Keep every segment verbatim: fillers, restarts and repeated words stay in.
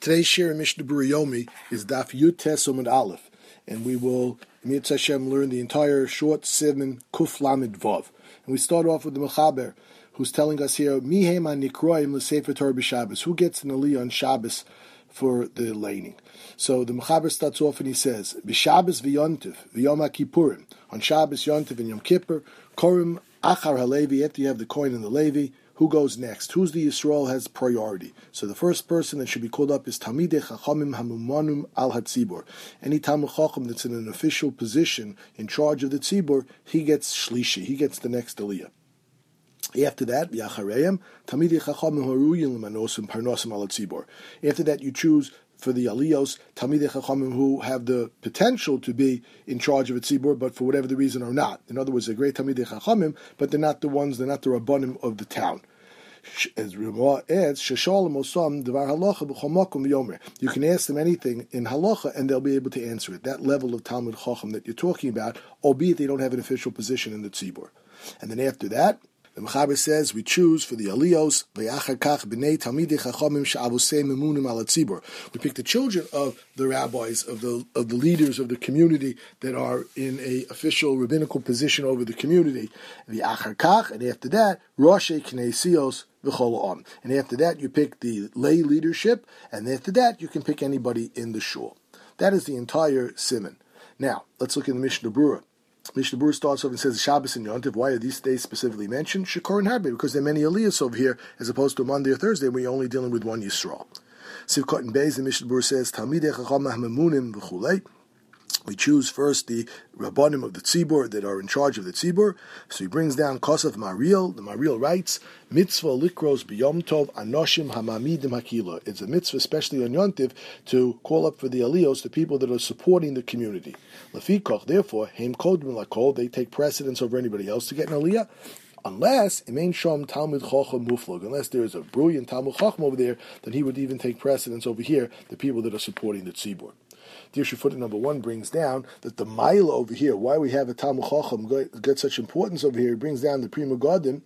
Today's share in Mishnah Berurah Yomi is Daf Yud Tes Amud Aleph, and we will, Mitzvah Hashem, learn the entire short Siman Kuf Lamed Vav. And we start off with the Mechaber, who's telling us here, Mihem HaNikroim L'Sefer Torah B'Shabbos. Who gets an Aliyah on Shabbos for the laning? So the Mechaber starts off and he says, B'Shabbos v'Yontiv v'Yom HaKippurim. On Shabbos, Yontiv, and Yom Kippur, Korim Achar HaLevi. After you have the coin and the Levi, who goes next? Who's the Yisrael has priority? So the first person that should be called up is Talmidei Chachamim Hamumanum Al HaTzibur. Any Talmid Chacham that's in an official position in charge of the Tzibur, he gets Shlishi, he gets the next Aliyah. After that, V'Achareim Talmidei Chachamim Haruyin L'Manosim Parnosim Al HaTzibur. After that, you choose for the Aliyos, Talmidei Chachamim who have the potential to be in charge of a tzibur, but for whatever the reason are not. In other words, they're great Talmidei Chachamim, but they're not the ones, they're not the Rabbanim of the town. As Ramah adds, Sheshalim Osam Devar Halacha B'chol Makom V'Yomer. You can ask them anything in Halacha and they'll be able to answer it. That level of Talmid Chacham that you're talking about, albeit they don't have an official position in the tzibur. And then after that, the Mechaber says we choose for the Aliyos v'yachar kach b'nei Talmidei Chachamim she'avosei memunim al hatzibur. We pick the children of the rabbis, of the of the leaders of the community that are in a official rabbinical position over the community. V'yachar kach, and after that, Roshei Knesios v'chol ha'am. And after that, you pick the lay leadership, and after that, you can pick anybody in the shul. That is the entire siman. Now, let's look at the Mishnah Berurah. Mishnah Berurah starts off and says Shabbos and Yontiv. Why are these days specifically mentioned? Shekor and Harbe, because there are many Aliyahs over here, as opposed to Monday or Thursday, when you're only dealing with one Yisrael. Sivkot and Beis, the Mishnah Berurah says Talmidei Chacham Hamemunim v'chulei. We choose first the Rabbanim of the Tzibur that are in charge of the Tzibur. So he brings down Kosov Mariel. The Mariel writes, Mitzvah likros b'yom tov anoshim hamamidim hakila. It's a mitzvah, especially on Yontiv, to call up for the aliyos, the people that are supporting the community. Lefikach, therefore, heim kodmin lakol, they take precedence over anybody else to get an aliyah. Unless Imein Shom Talmid Chacham Muflog, unless there is a brilliant Talmid Chacham over there, then he would even take precedence over here, the people that are supporting the Tzibur. Dirshu footnote number one brings down that the Maila over here, why we have a Talmid Chacham get such importance over here, it brings down the Prima Godim,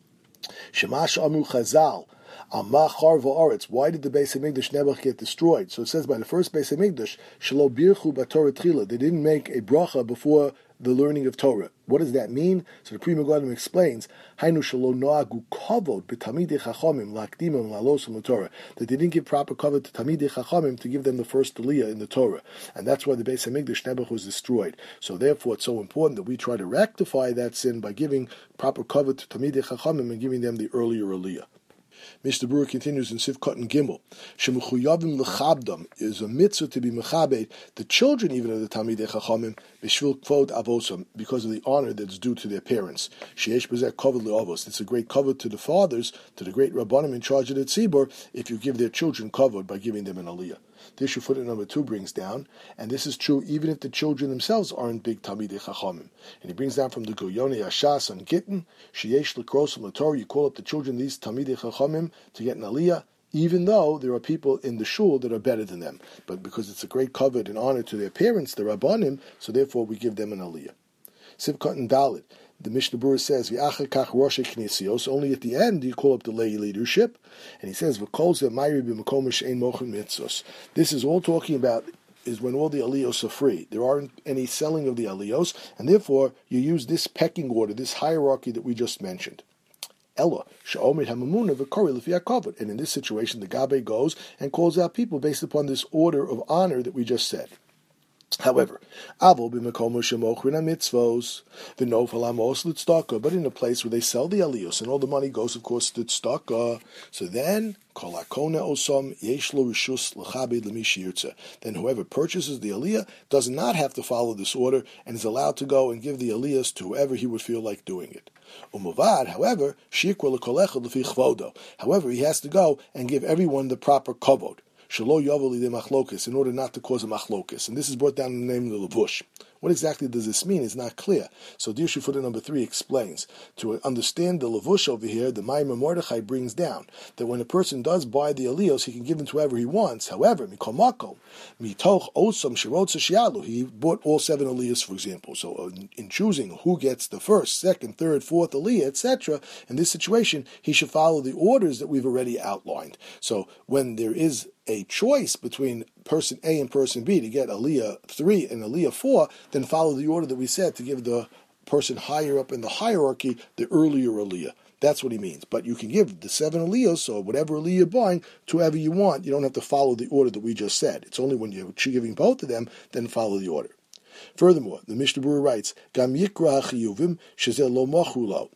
Shemash Amu Chazal, Amach Harva Aretz. Why did the Beis HaMikdash never get destroyed? So it says by the first Beis HaMikdash, Shelo Birchu B'Torah Tchila, they didn't make a bracha before the learning of Torah. What does that mean? So the Pri Megadim explains, Hainu Shelo Noagu Kavod B'Talmidei Chachamim L'Akdimim L'Alosam L'Torah, that they didn't give proper kavod to Talmidei Chachamim to give them the first aliyah in the Torah, and that's why the Beis HaMikdash Nebuch was destroyed. So therefore, it's so important that we try to rectify that sin by giving proper kavod to Talmidei Chachamim and giving them the earlier aliyah. Mishnah Berurah continues in Sivkot and Gimel. Shemechuyavim lechabdam is a mitzvah to be mechabed the children even of the Talmidei Chachamim b'shvil kvod avosam, because of the honor that's due to their parents. Sheyesh b'zeh kavod le'avos. It's a great kavod to the fathers, to the great rabbanim in charge of the tzibur, if you give their children kavod by giving them an aliyah. This footnote number two brings down, and this is true even if the children themselves aren't big Talmidei Chachamim. And he brings down from the Goyoni Ashas on Gittin, Sheyesh l'krosim l'Torah, you call up the children, these Talmidei Chachamim, to get an aliyah, even though there are people in the shul that are better than them. But because it's a great kavod and honor to their parents, the Rabbanim, so therefore we give them an aliyah. Sivkot and Dalit. The Mishnah Berurah says, V'achar kach Roshei Knesios, only at the end do you call up the lay leadership. And he says, V'kol zeh mayri b'makom she'ein mochen mitzvos. This is all talking about is when all the aliyos are free. There aren't any selling of the aliyos, and therefore you use this pecking order, this hierarchy that we just mentioned. Ella, she'omer hamamuna v'kori l'fi hakavod. And in this situation, the Gabe goes and calls out people based upon this order of honor that we just said. However, avol b'makom shemochrin mitzvos v'nofal amos l'tzedakah, but in a place where they sell the aliyos and all the money goes, of course, to tzedakah. So then, kol hakona osam yesh lo rishus l'chabed l'mi sheyirtzeh. Then whoever purchases the aliyah does not have to follow this order and is allowed to go and give the aliyahs to whoever he would feel like doing it. Umavad, however, shikra l'kol echad l'fi chvodo. However, he has to go and give everyone the proper kavod. Shelo Yavoli de Machlokis, in order not to cause a Machlokis. And this is brought down in the name of the Levush. What exactly does this mean? It's not clear. So Dirshu Footnote number three explains. To understand the Levush over here, the Maimon Mordechai brings down that when a person does buy the aliyos, he can give them to whoever he wants. However, Mikol Makom, Mitoch Osam Shirotza Shialu, he bought all seven aliyos, for example. So in, in choosing who gets the first, second, third, fourth aliyah, et cetera, in this situation, he should follow the orders that we've already outlined. So when there is a choice between person A and person B to get aliyah three and aliyah four, then follow the order that we said to give the person higher up in the hierarchy the earlier aliyah. That's what he means. But you can give the seven aliyahs, so whatever aliyah you're buying, to whoever you want. You don't have to follow the order that we just said. It's only when you're giving both of them, then follow the order. Furthermore, the Mishnah Berurah writes, Gam yikra hachiyuvim shezeh lo mochu lo.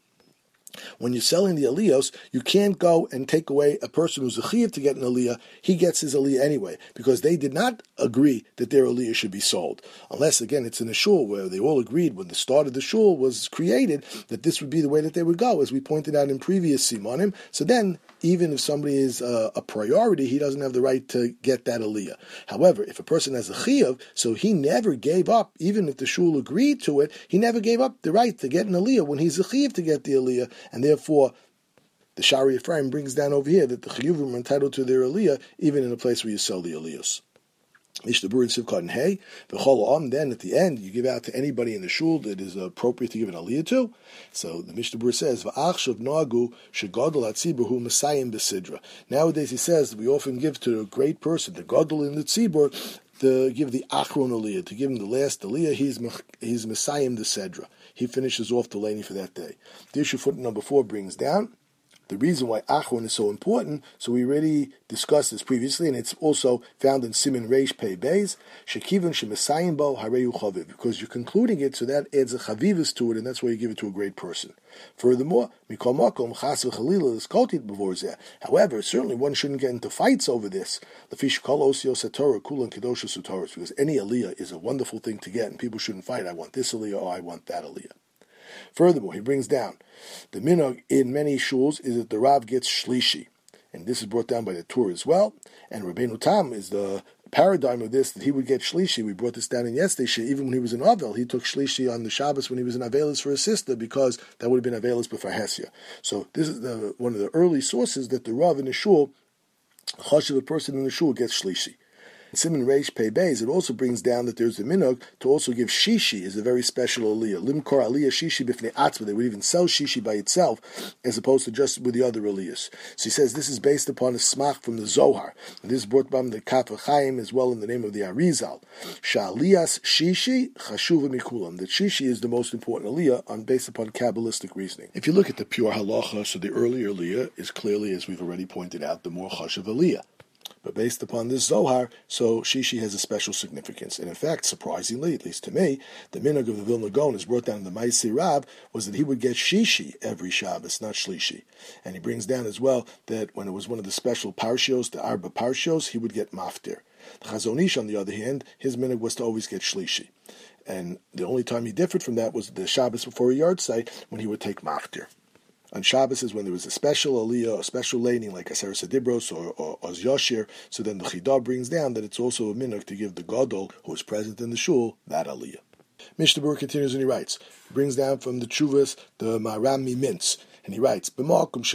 When you're selling the aliyos, you can't go and take away a person who's a chiyuv to get an aliyah. He gets his aliyah anyway, because they did not agree that their aliyah should be sold. Unless, again, it's in a shul where they all agreed when the start of the shul was created that this would be the way that they would go, as we pointed out in previous simanim. So then, even if somebody is uh, a priority, he doesn't have the right to get that aliyah. However, if a person has a chiyuv, so he never gave up, even if the shul agreed to it, he never gave up the right to get an aliyah when he's a chiyuv to get the aliyah, and therefore the Shari Ephraim brings down over here that the chiyuvim are entitled to their aliyah even in a place where you sell the aliyahs. Mishnah Berurah Sivkot and Hey, v'chol om. Then at the end you give out to anybody in the shul that is appropriate to give an aliyah to. So the Mishnah Berurah says v'achshav nagu shegadol hatzibur hu mesayim b'sidra. Nowadays he says that we often give to a great person, the gadol in the tzibur, to give the achron aliyah, to give him the last aliyah. He's he's mesayim the sedra. He finishes off the lany for that day. The issue footnote number four brings down the reason why Achron is so important. So we already discussed this previously, and it's also found in Siman Reish Pei Beis, Shekivon Shemesayim Bo Hareyu Chaviv, because you're concluding it, so that adds a chavivus to it, and that's why you give it to a great person. Furthermore, Mikol Makom Chas v'Chalila is kotit before there. However, certainly one shouldn't get into fights over this. Lefish Kol Osios HaTorah Kulan Kedoshos HaTorah, because any aliyah is a wonderful thing to get, and people shouldn't fight. I want this aliyah, or I want that aliyah. Furthermore, he brings down the minhag in many shuls is that the Rav gets shlishi, and this is brought down by the Torah as well. And Rabbeinu Tam is the paradigm of this, that he would get shlishi. We brought this down in yesterday's shir. Even when he was in Avel, he took shlishi on the Shabbos when he was in Avelis for his sister, because that would have been Avelis before Hesia. So this is the, one of the early sources that the Rav in the shul, chashiv, a person in the shul, gets shlishi. In Siman Reish Pei Beis, it also brings down that there's a minhag to also give shishi is a very special aliyah. Limkor aliyah shishi b'fnei atzma. They would even sell shishi by itself, as opposed to just with the other aliyahs. So he says this is based upon a smach from the Zohar. And this is brought by the Kaf HaChaim as well in the name of the Arizal. Sha'aliyas shishi chashuva mikulam. That shishi is the most important aliyah on based upon Kabbalistic reasoning. If you look at the pure halacha, so the earlier aliyah is clearly, as we've already pointed out, the more chashuv aliyah. But based upon this Zohar, so Shishi has a special significance. And in fact, surprisingly, at least to me, the minhag of the Vilna Gaon is brought down in the Maaseh Rav was that he would get Shishi every Shabbos, not Shlishi. And he brings down as well that when it was one of the special parshios, the Arba parshios, he would get Maftir. The Chazon Ish, on the other hand, his minhag was to always get Shlishi. And the only time he differed from that was the Shabbos before a yard site, when he would take Maftir. On Shabbos is when there was a special aliyah, a special laning like Aseret Dibros or, or Oz Yoshir. So then the Chidah brings down that it's also a minhag to give the Gadol who is present in the shul that aliyah. Mishnah Berurah continues and he writes, he brings down from the Chuvas the Maram Mimintz, and he writes, in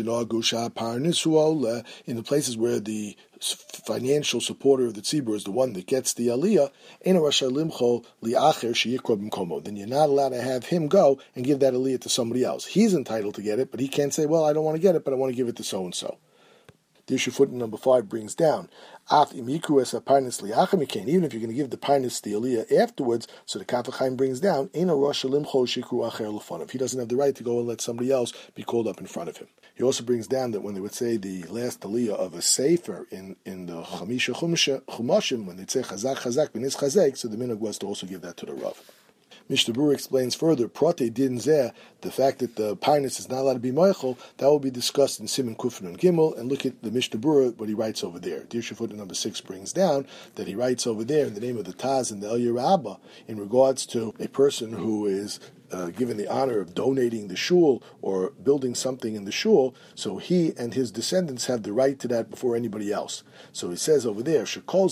the places where the financial supporter of the tzibur is the one that gets the aliyah, then you're not allowed to have him go and give that aliyah to somebody else. He's entitled to get it, but he can't say, well, I don't want to get it, but I want to give it to so-and-so. The issue footnote number five brings down, even if you're going to give the parnas the aliyah afterwards, so the Kaf HaChaim brings down, if he doesn't have the right to go and let somebody else be called up in front of him. He also brings down that when they would say the last aliyah of a sefer in, in the Chamisha Chumashim, when they'd say Chazak Chazak B'nis Chazek, so the minhag was to also give that to the Rav. Mishnah Berurah explains further, Prote Din Zeh, the fact that the parnas is not allowed to be Moichel, that will be discussed in Siman Kufin and Gimel, and look at the Mishnah Berurah, what he writes over there. Dirshu footnote number six brings down that he writes over there in the name of the Taz and the El Yerabba in regards to a person who is uh, given the honor of donating the shul or building something in the shul, so he and his descendants have the right to that before anybody else. So he says over there,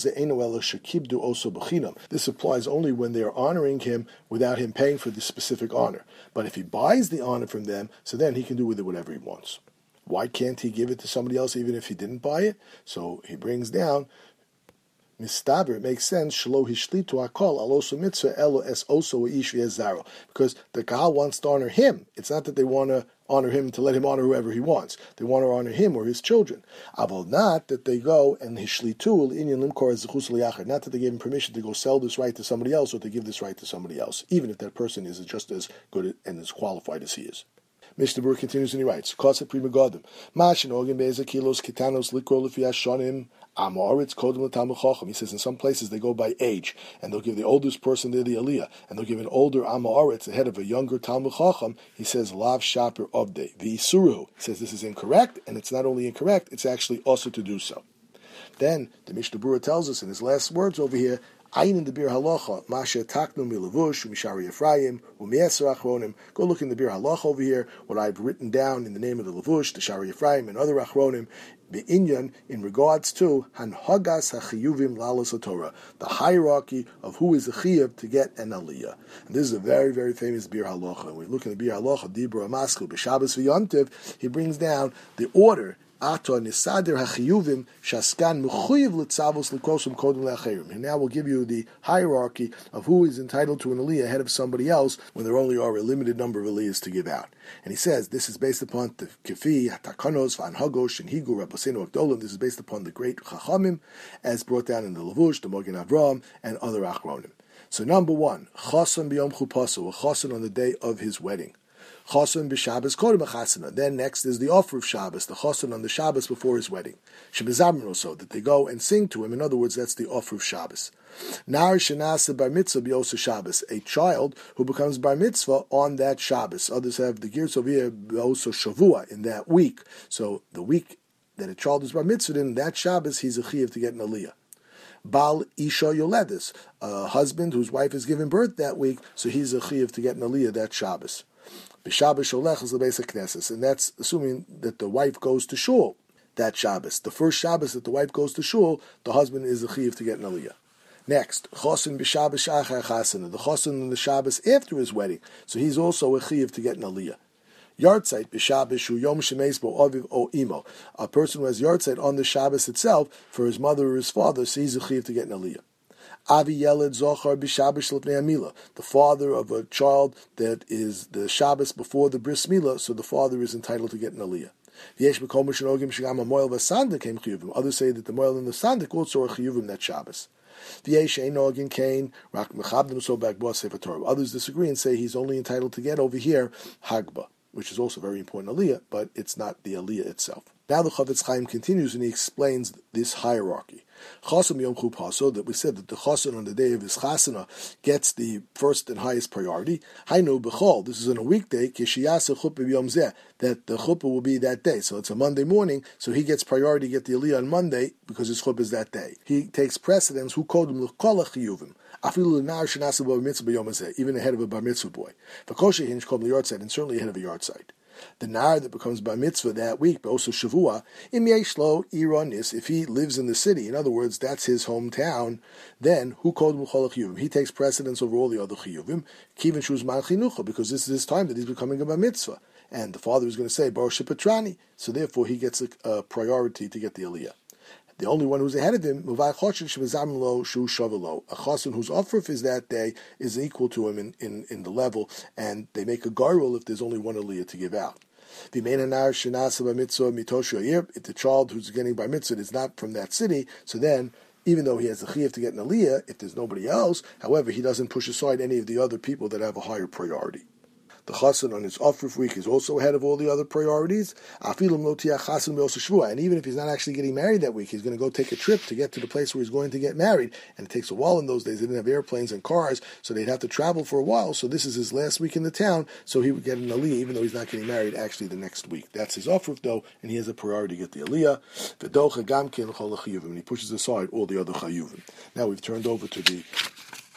this applies only when they are honoring him without him paying for the specific honor. But if he buys the honor from them, so then he can do with it whatever he wants. Why can't he give it to somebody else even if he didn't buy it? So he brings down, Mistaber, it makes sense, Shelo hishlitu hakol aloso mitzvah elo es oso ish zaro, because the Kahal wants to honor him. It's not that they want to honor him to let him honor whoever he wants. They want to honor him or his children. Aval, not that they go and hishlitu inyan limkor zechus liachar, not that they gave him permission to go sell this right to somebody else or to give this right to somebody else, even if that person is just as good and as qualified as he is. Mishnah Berurah continues and he writes, Kosa Pri Megadim, Mashin Ogin Be'ezah Kilos Kitanos Likro Lefi Hashonim Amoritz Kodem L'Talmid Chacham. He says in some places they go by age, and they'll give the oldest person there the Aliyah, and they'll give an older Amoritz ahead of a younger Talmid Chacham. He says Lav Shaper Obde V'Isuruhu. He says this is incorrect, and it's not only incorrect, it's actually also to do so. Then the Mishnah Berurah tells us in his last words over here, Ayin in the Bir Halacha, Masha Taknu Milavush, Mishari Ephraim, Umieser Achronim. Go look in the Bir Halacha over here, what I've written down in the name of the Lavush, the Shari Ephraim, and other Achronim, Be'inyan, in regards to Hanhagas HaChiyuvim Lalas Torah, the hierarchy of who is a Chiyuv to get an Aliyah. And this is a very, very famous Bir Halacha. When we look in the Bir Halacha, Dibra Amaskul, B'Shabbos V'Yontiv, he brings down the order. Ato nisader hachiyuvim shaskan mechuyev litzavos likosum kodem leacherim. And now we'll give you the hierarchy of who is entitled to an aliyah ahead of somebody else when there only are a limited number of aliyahs to give out. And he says this is based upon the kefi hatakanos vanhagosh and higu rabosenu akdolim. This is based upon the great chachamim as brought down in the Lavush, the Mogen Avram, and other achronim. So number one, chasan b'yom chupaso, a chasan on the day of his wedding. Chosun b'Shabbos kodem ha'chasana. Then next is the offer of Shabbos, the chosun on the Shabbos before his wedding. Shebezamrin also, that they go and sing to him. In other words, that's the offer of Shabbos. Nar shenasa bar mitzvah b'yosa Shabbos, a child who becomes bar mitzvah on that Shabbos. Others have the gears over here b'yosa shavua, in that week. So the week that a child is bar mitzvah in, that Shabbos, he's a chiyuv to get an aliyah. Bal Isha Yoledis, a husband whose wife is giving birth that week, so he's a chiyuv to get an aliyah that Shabbos. B'Shabbos Sholech is the basic Knesset, and that's assuming that the wife goes to shul that Shabbos. The first Shabbos that the wife goes to shul, the husband is a chiyuv to get an aliyah. Next, Chosin b'Shabbos Shachar Chasana, the Chosin on the Shabbos after his wedding, so he's also a chiyuv to get an aliyah. Yartzeit b'Shabbos Shu Yom Shemeis Bo Aviv O Imo, a person who has Yartzeit on the Shabbos itself for his mother or his father, so he's a chiyuv to get an aliyah. Avi Yeled Zochar b'Shabbos L'pnei Amila, the father of a child that is the Shabbos before the Bris Milah, so the father is entitled to get an aliyah. Others say that the moil and the sandik also are chiyuvim that Shabbos. Others disagree and say he's only entitled to get over here Hagba, which is also very important aliyah, but it's not the aliyah itself. Now the Chavetz Chaim continues and he explains this hierarchy. Chasan Yom Chupaso, that we said that the chasan on the day of his chasana gets the first and highest priority. Hainu b'chol, this is on a weekday, kishiyasa chuppah b'yom zeh, that the chuppah will be that day. So it's a Monday morning, so he gets priority to get the aliyah on Monday because his chuppah is that day. He takes precedence, who kodem l'kol ha'chiyuvim, afilu l'nar shenasa bar mitzvah b'yom zeh, even ahead of a bar mitzvah boy. V'koshe hinch kodem l'yartzeit, and certainly ahead of a yahrzeit. The nar that becomes bar mitzvah that week, but also shavua, im yeshlo ironis, if he lives in the city, in other words, that's his hometown, then who called muchol chiyuvim? He takes precedence over all the other chiyuvim, kivin shuz man chinucha, because this is his time that he's becoming a bar mitzvah, and the father is going to say bar shepetrani, so therefore he gets a, a priority to get the aliyah. The only one who's ahead of him, a chasen whose offer is that day is equal to him in, in, in the level, and they make a garul if there's only one aliyah to give out. If the child who's getting bar mitzvah is not from that city, so then, even though he has a chiyuv to get an aliyah, if there's nobody else, however, he doesn't push aside any of the other people that have a higher priority. The chasan on his Ofruf week is also ahead of all the other priorities. And even if he's not actually getting married that week, he's going to go take a trip to get to the place where he's going to get married. And it takes a while in those days. They didn't have airplanes and cars, so they'd have to travel for a while. So this is his last week in the town, so he would get an aliyah, even though he's not getting married actually the next week. That's his Ofruf though, and he has a priority to get the aliyah. And he pushes aside all the other chayuvim. Now we've turned over to the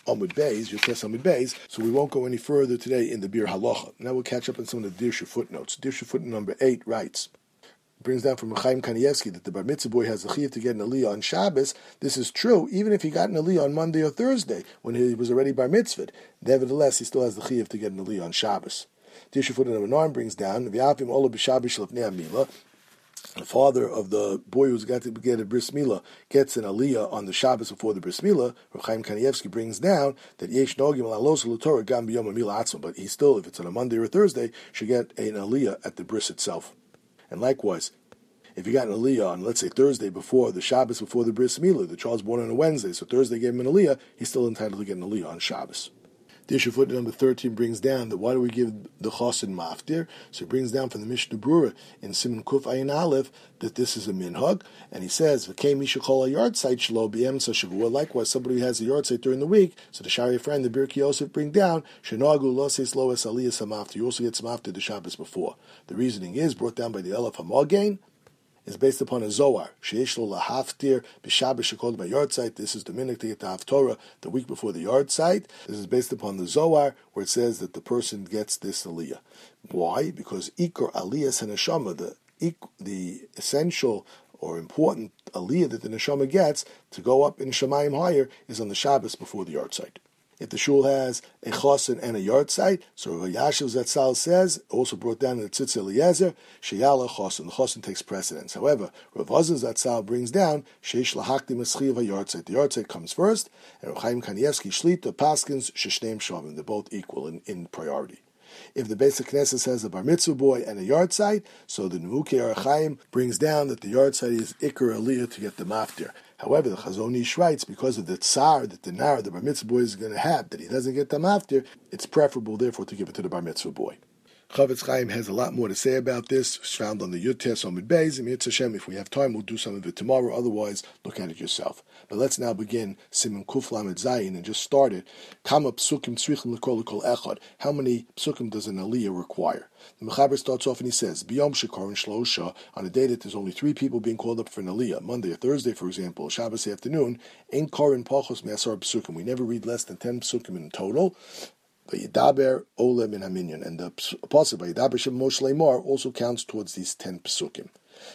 Amud Beis, Yotes Amud Beis, so we won't go any further today in the Bir Halacha. Now we'll catch up on some of the Dirshu footnotes. Dirshu footnote number eight writes, brings down from Chaim Kanievsky that the bar mitzvah boy has the chiyuv to get an aliyah on Shabbos. This is true, even if he got an aliyah on Monday or Thursday, when he was already bar mitzvahed. Nevertheless, he still has the chiyuv to get an aliyah on Shabbos. Dirshu footnote number nine brings down, V'yavim ola b'Shabbos shlefnei amila. The father of the boy who's got to get a bris milah gets an aliyah on the Shabbos before the bris milah. Rav Chaim Kanievsky brings down that yesh nogim alos l'torah gam b'yom milah atzma, but he still, if it's on a Monday or a Thursday, should get an aliyah at the bris itself. And likewise, if you got an aliyah on, let's say, Thursday before the Shabbos before the bris milah, the child's born on a Wednesday, so Thursday gave him an aliyah, he's still entitled to get an aliyah on Shabbos. The issue footnote number thirteen brings down that why do we give the chosin maftir? So it brings down from the Mishnah Brura in Siman Kuf Ayin Aleph that this is a minhag, and he says v'kei misha kol a yard site shelo b'emsa shavua. Likewise, somebody who has a yard site during the week, so the Shari friend, the Birki Yosef, bring down shenagu loses loes aliyas hamaftir. You also get some after the Shabbos before. The reasoning is brought down by the Elef Hamagain. Is based upon a Zohar. Sheish lo lahaftir b'Shabbos shekol by yard site. This is the minhag to get the Haftorah the week before the yard site. This is based upon the Zohar, where it says that the person gets this aliyah. Why? Because ikor aliyas haneshama, the the essential or important aliyah that the neshama gets to go up in Shemayim higher is on the Shabbos before the yard site. If the shul has a chosin and a yard site, so Rav Yashiv Zatzal says, also brought down in the Tzitz Eliezer, sheyala chosin, the chosin takes precedence. However, Rav Hazan Zatzal brings down, sheish lahakti maschiv a yard site. The yard site comes first, and Rav Chaim Kanievsky Shlita Paskins sheshneim shavim. They're both equal in, in priority. If the Beis HaKnesset has a bar mitzvah boy and a yard site, so the Nemukei Or Chaim brings down that the yard site is ikar aliyah to get the maftir. However, the Chazon Ish writes, because of the tsar that the nar, the bar mitzvah boy is going to have, that he doesn't get the maftir, it's preferable, therefore, to give it to the bar mitzvah boy. Chavetz Chaim has a lot more to say about this. It's found on the Yutes Amud Beis. And Hashem, if we have time, we'll do some of it tomorrow. Otherwise, look at it yourself. But let's now begin Siman Kuf Lamed Zayin and just start it. Kama psukim tzrichim l'kol l'kol echad. How many psukim does an aliyah require? The Mechaber starts off and he says, B'yom shekar and shlosha, on a day that there's only three people being called up for an aliyah, Monday or Thursday, for example, Shabbos afternoon, ain't karin pachos me'asar psukim. We never read less than ten psukim in total. Vayidaber Ole min haminyan, and the apostle Vayidaber Shem Moshe Lemar also counts towards these ten psukim.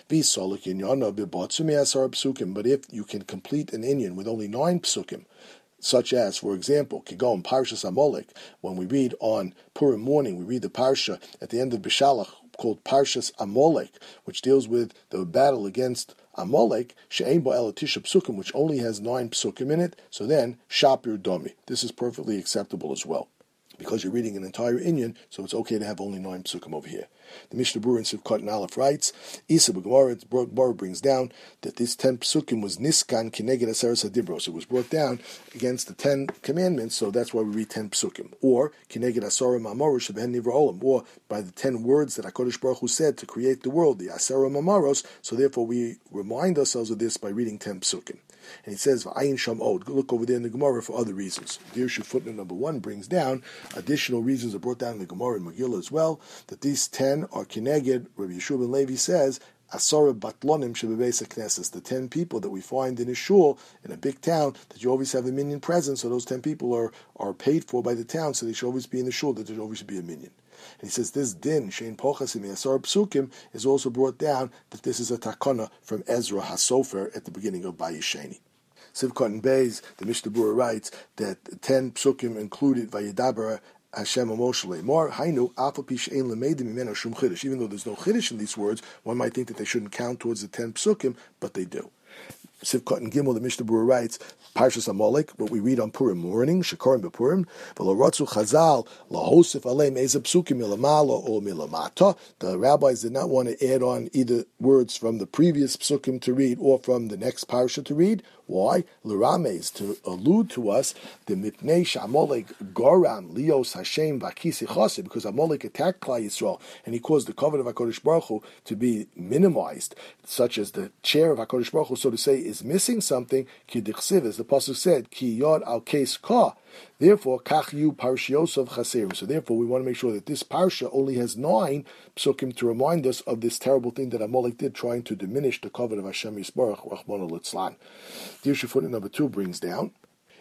But if you can complete an inyan with only nine psukim, such as, for example, Kigom Parshas Amalek, when we read on Purim morning, we read the parsha at the end of Bishalach called Parshas Amalek, which deals with the battle against Amalek, she'ein bo ela tisha psukim, which only has nine psukim in it. So then Shapir Domi. This is perfectly acceptable as well, because you're reading an entire inyan, so it's okay to have only nine psukim over here. The Mishnah Brura in Sivkot and Aleph writes, Isa b'Gemara, Gemara brings down that this ten psukim was niskan kineged aseres hadibros. It was brought down against the ten commandments, so that's why we read ten psukim. Or kineged asara mamaros sheben nivra olam, or by the ten words that HaKadosh Baruch Hu said to create the world, the asara mamaros. So therefore we remind ourselves of this by reading ten psukim. And he says, V'ayin sham od. Look over there in the Gemara for other reasons. Dirshu footnote number one brings down additional reasons are brought down in the Gemara and Megillah as well, that these ten are kineged. Rabbi Yeshua ben Levi says, Asara batlonim shebebeis haknesses, the ten people that we find in a shul, in a big town, that you always have a minyan present, so those ten people are, are paid for by the town, so they should always be in the shul, that there should always be a minyan. And he says this din, shein pochasim asar psukim, is also brought down that this is a takana from Ezra HaSofer at the beginning of Bayisheni. Sivkot and Beis, the Mishnah Brura writes that ten psukim included Vayidaber Hashem Moshe Lemar, Hainu Alpha Pi She'ein Lemeidim Mimeno Shum Chiddush. Even though there's no Chiddush in these words, one might think that they shouldn't count towards the ten psukim, but they do. Sivkot and Gimel, the Mishnah Brura writes, Parshas Amalek, what we read on Purim morning, Shekarim bePurim, V'lo Ratzu Chazal lahosif aleim eza psukim milamala or milamata. The rabbis did not want to add on either words from the previous psukim to read or from the next parsha to read. Why? L'rames, to allude to us, the mipnei she'Amalek goram lios Hashem v'akisi chassid, because Amalek attacked Klal Yisrael and he caused the covenant of HaKadosh Baruch Hu to be minimized, such as the chair of HaKadosh Baruch Hu, so to say, is missing something. Ki dichsiv, as the pasuk said, ki yod al kes ka. Therefore, kach yu parshiosov chaserim. So therefore, we want to make sure that this parsha only has nine psukim to remind us of this terrible thing that Amalek did, trying to diminish the covenant of Hashem Yisbarach Rachmana Litzlan. Dirshu footnote number two brings down,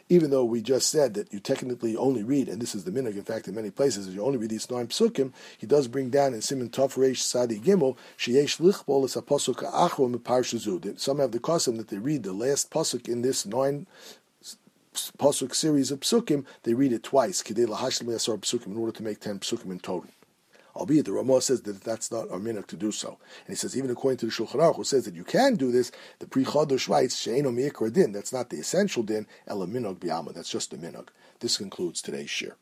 even though we just said that you technically only read, and this is the minhag, in fact, in many places, you only read these nine psukim, he does bring down in Siman Tov Reish Sadi Gimel, sheyesh lichbol es ha-pasuk ha'achron meparsha zu. Some have the custom that they read the last pasuk in this nine pasuk series of psukim, they read it twice, kidei lahashlim le'asar psukim, in order to make ten psukim in total. Albeit the Ramah says that that's not a minhag to do so. And he says, even according to the Shulchan Aruch, who says that you can do this, the Pri Chodosh writes, she'eino mi'ikra din, that's not the essential din, ela minhag bi'alma, that's just the minhag. This concludes today's shir.